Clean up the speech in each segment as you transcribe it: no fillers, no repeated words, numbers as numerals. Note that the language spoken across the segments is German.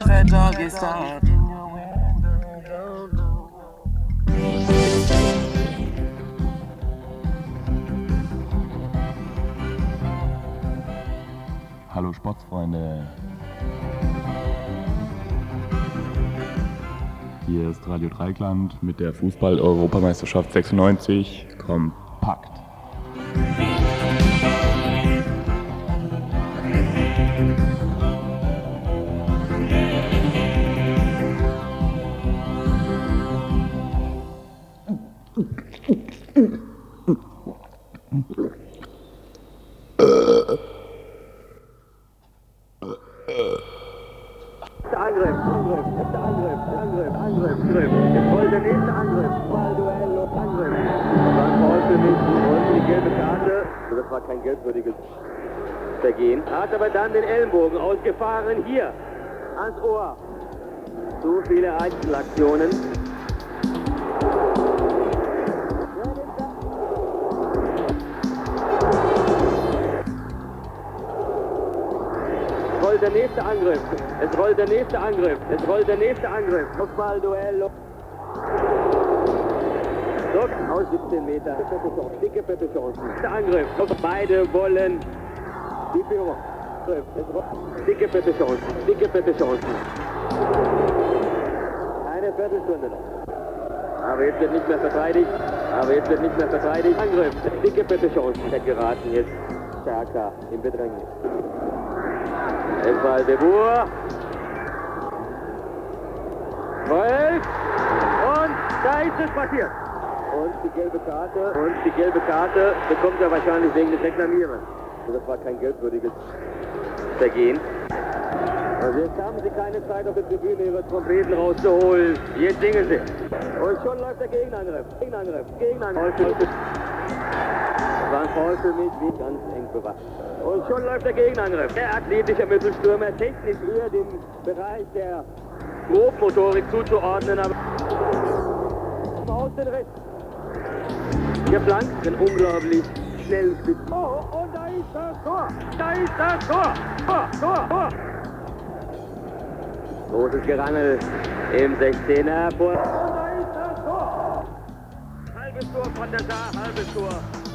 That dog is start. Hallo Sportsfreunde. Hier ist Radio Dreikland mit der Fußball-Europameisterschaft 96 kompakt. Angriff. Jetzt wollte der nächste Angriff. Ballduell und Angriff. Dann wollte nicht die gelbe Karte. Das war kein gelbwürdiges Vergehen. Hat aber dann den Ellenbogen ausgefahren. Hier, ans Ohr. Zu viele Einzelaktionen. Der nächste Angriff. Es rollt der nächste Angriff. Es rollt der nächste Angriff. Kopfballduell. So, aus 17 Meter. Dicke Chancen. Der Angriff. Beide wollen die Führung. Dicke Chancen. Dicke Chancen. Eine Viertelstunde noch. Aber jetzt wird nicht mehr verteidigt. Angriff. Dicke Chancen. Hat geraten jetzt stärker im Bedrängnis. Eckball de Boer. 12. Und da ist es passiert. Und die gelbe Karte bekommt er wahrscheinlich wegen des Reklamierens. Das war kein gelbwürdiges Vergehen. Also jetzt haben sie keine Zeit, auf der Tribüne ihre Trompeten rauszuholen. Jetzt singen sie. Und schon läuft der Gegenangriff. Das war ein Foul für mich, wie ganz eng bewacht. Und schon läuft der Gegenangriff. Der athletische Mittelstürmer, technisch eher dem Bereich der Grobmotorik zuzuordnen, aber aus den Riss. Der flankt einen unglaublich schnellen Spitz. Oh, und da ist das Tor! Tor! Großes Gerangel im 16er vor. Und da ist das Tor! Halbes Tor von der Saar, halbes Tor.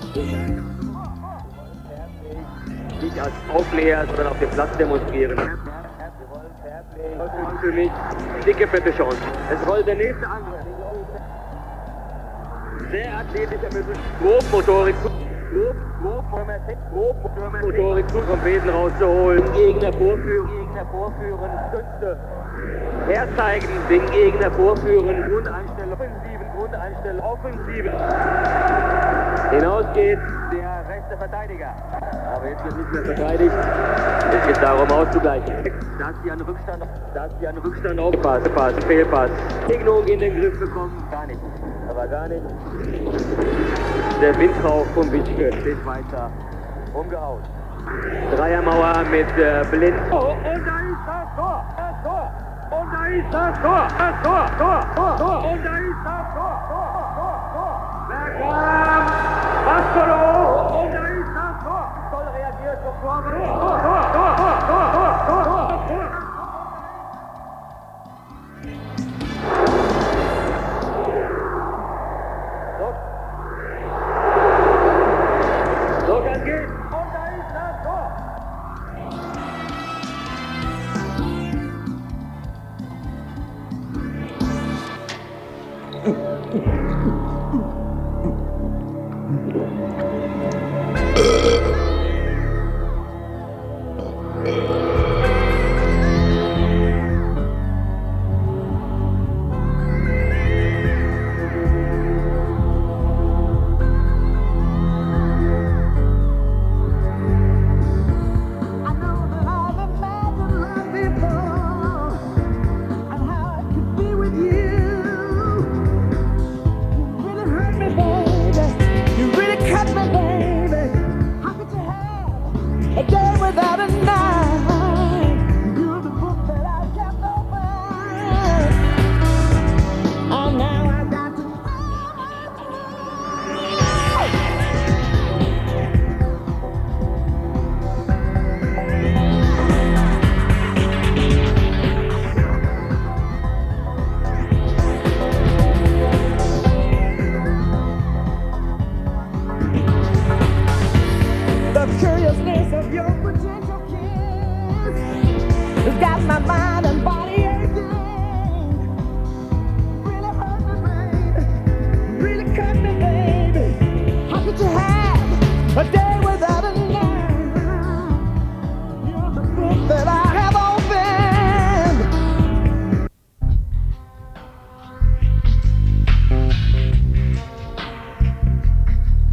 Nicht als Aufleger, sondern auf dem Platz demonstrieren. Für mich dicke Chance. Es rollt der nächste Angriff. Sehr athletischer Mittel. Grobmotorik zu Trompeten rauszuholen. Gegner vorführen. Künste herzeigen, den Gegner vorführen. Grundeinstellung. Offensiven. Hinaus geht der rechte Verteidiger. Aber jetzt wird nicht mehr verteidigt. Es geht darum auszugleichen. Da ist die an Rückstand aufgepasst. Fehlpass. Regelung in den Griff bekommen. Gar nicht. Der Windhauch vom Wischke steht weiter umgehauen. Dreiermauer mit Blind. Oh, und da ist das Tor. Und da ist das Tor. Bergkamp. Baskolo. Und da ist das Tor. Soll reagiert zum Tor. So kann es gehen. Und da ist das Tor. the curiousness of your potential kiss has got my mind and body aching. Really hurt me, baby. Really cut me, baby. How could you have a day without a night? You're the book that I